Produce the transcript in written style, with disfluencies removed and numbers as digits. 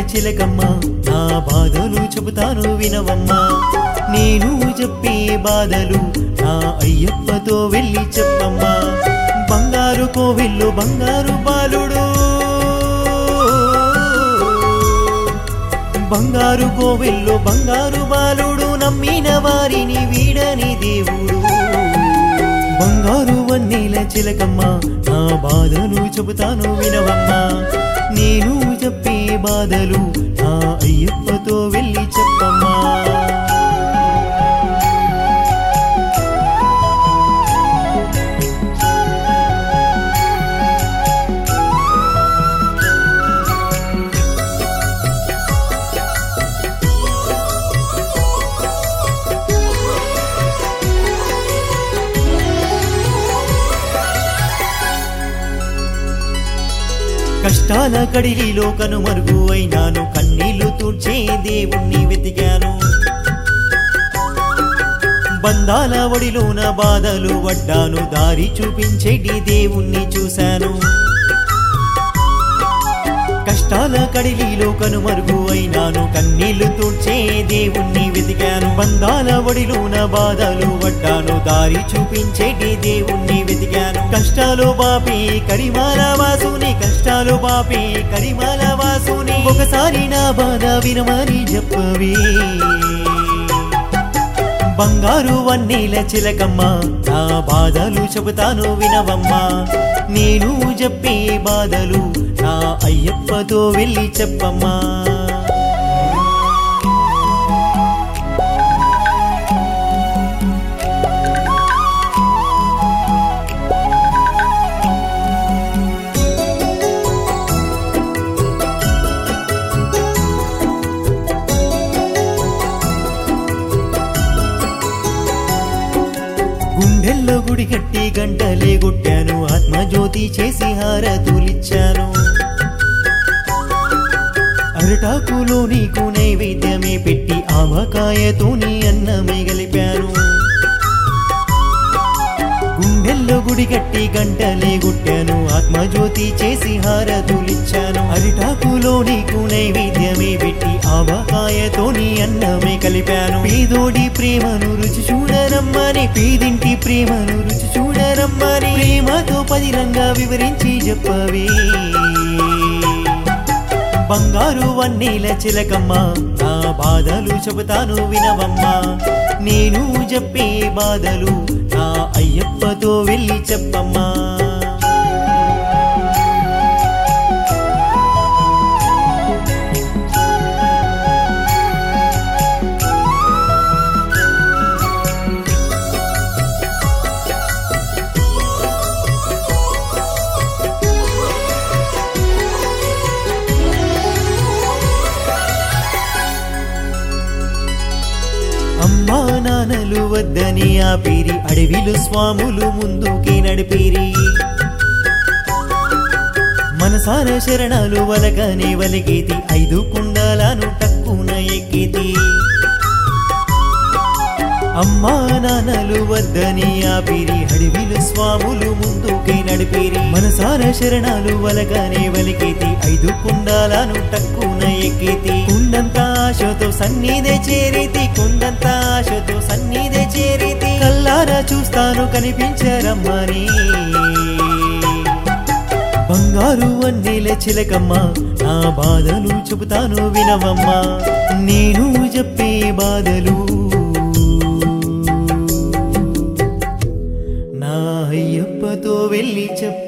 చిలకమ్మ నా బాధలు చెబుతాను వినవమ్మా నేను చెప్పే బాధలు నా అయ్యప్పతో వెళ్ళి చెప్పమ్మా బంగారు కోవిల్లు బంగారు బాలుడు బంగారు కోవిల్లు బంగారు బాలుడు నమ్మిన వారిని వీడని దేవుడు బంగారు వన్నెల చిలకమ్మ నా బాధలు చెబుతాను వినవమ్మా నేను చెప్పే బాధలు నా అయ్యప్పతో వెళ్ళి చెప్పమ్మా కష్టాల కడిలిలో కనుమరుగు అయినాను కన్నీళ్లు తుడ్చే దేవుణ్ణి వెతికాను బంధాల ఒడిలోన బాధలు పడ్డాను దారి చూపించేటి దేవుణ్ణి చూశాను కష్టాల కడిలిలో కనుమరుగు అయినాను కన్నీళ్లు తుడ్చే దేవుణ్ణి వెతికాను బంధాల ఒడిలోన బాధలు పడ్డాను దారి చూపించేటి దేవుణ్ణి వెతికాను కష్టాలు బాపే కరిమాల వాసుని కష్టాలు బాపే కరిమాల వాసుని ఒకసారి నా బాధ వినమని చెప్పవే బంగారు వన్నెల చిలకమ్మ నా బాధలు చెబుతాను వినవమ్మా నేను చెప్పే బాధలు నా అయ్యప్పతో వెళ్ళి చెప్పమ్మా గుండెల్లో గుడి కట్టి గంటలే కొట్టాను ఆత్మజ్యోతి చేసి హారతులిచ్చాను అరటాకులో నీకు నైవేద్యమే పెట్టి ఆవకాయతో నీ అన్నమే గలిపాను గుండెల్లో గుడి కట్టి గంటలే కొట్టాను ఆత్మజ్యోతి చేసి హారతులిచ్చాను అరిటాకులో నీకు నైవేద్యమే పెట్టి ఆవకాయతో నీ అన్నమే కలిపాను పేదోడి ప్రేమను రుచి చూడరమ్మని పేదింటి ప్రేమను రుచి చూడరమ్మని ప్రేమతో పదిలంగా వివరించి చెప్పవే బంగారు వన్నెల చిలకమ్మ నా బాధలు చెబుతాను వినవమ్మా నేను చెప్పే బాధలు నా అయ్యప్పతో వెళ్ళి చెప్పమ్మా అమ్మా నాన్నలు వద్దని ఆపిరి అడవిలో స్వాములు ముందుకి నడిపిరి మనసార శరణాలు వలగానే వలిగేది 5 కుండలను టక్కున ఎక్కితి అమ్మా నాన్నలు వద్దని ఆపిరి అడవిలో స్వాములు ముందుకి నడిపిరి మనసార శరణాలు వలగానే వలిగేది 5 కుండలను టక్కున ఎక్కితి కుండంత ఆశతో సన్నిధి చేరితి కుండంత ఆశతో సన్నిధి చేరితి కల్లారా చూస్తాను కనిపించరమ్మని బంగారు వన్నెల చిలకమ్మ నా బాధలు చెబుతాను వినవమ్మా నేను చెప్పే బాధలు నా అయ్యప్పతో వెళ్ళి చెప్ప